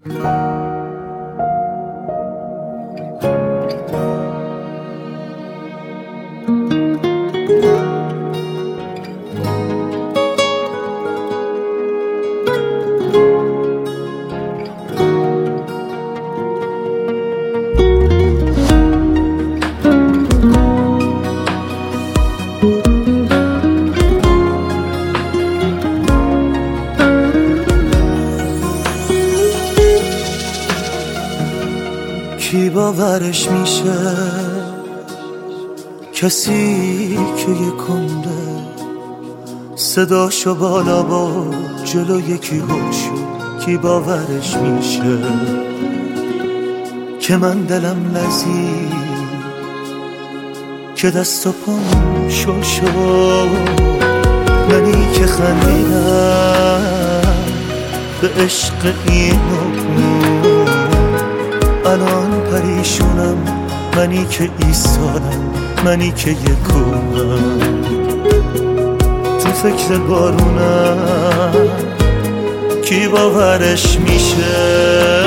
کی باورش میشه کسی که یک عمره صداشو بالا با جلو یکی شد. کی باورش میشه که من دلم لرزید که دست و پام شل شد. منی که خندیدم به عشق این الان پریشونم. منی که ایستادم، منی که یکونم تو فکر بارونم. کی باورش میشه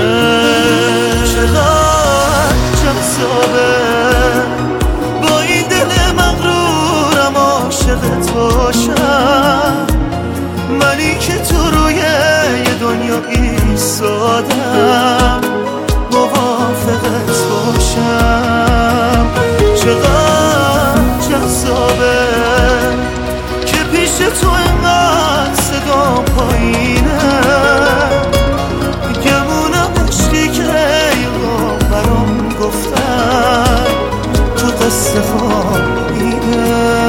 چقدر جذابه با این دل مغرورم عاشقت باشم. منی که تو روی یه دنیا ایستادم موافقت باشم. چقدر جذابه که پیش تو انقدر صدا پایینه. گمونم عشقی که ایقا برام گفتن تو قصه خوابیده.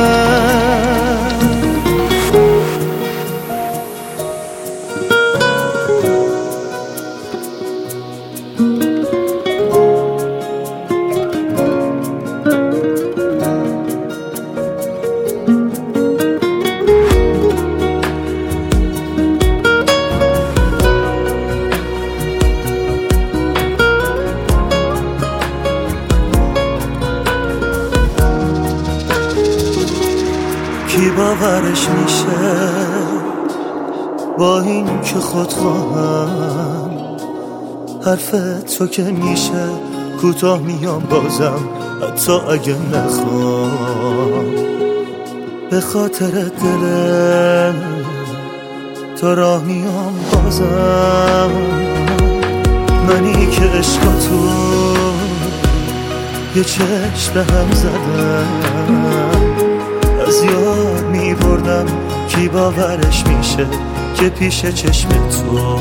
کی باورش میشه با این که خودخواهم حرف تو که میشه کوتاه میام بازم حتی اگه نخوام. به خاطر دل تو راه میام بازم. منی که عشقاتو یه چشم به هم زدم از یاد میبردم. کی باورش میشه که پیش چشم تو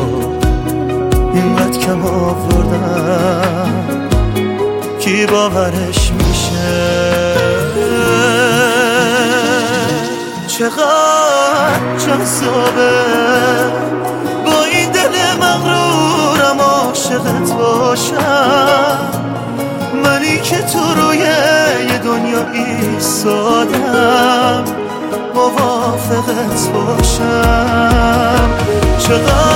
اینقدر کم آوردم. کی باورش میشه چقدر جذابه با این دل مغرورم عاشقت باشم. منی که تو روی یه دنیا ایستادم موافقت باشم. چقدر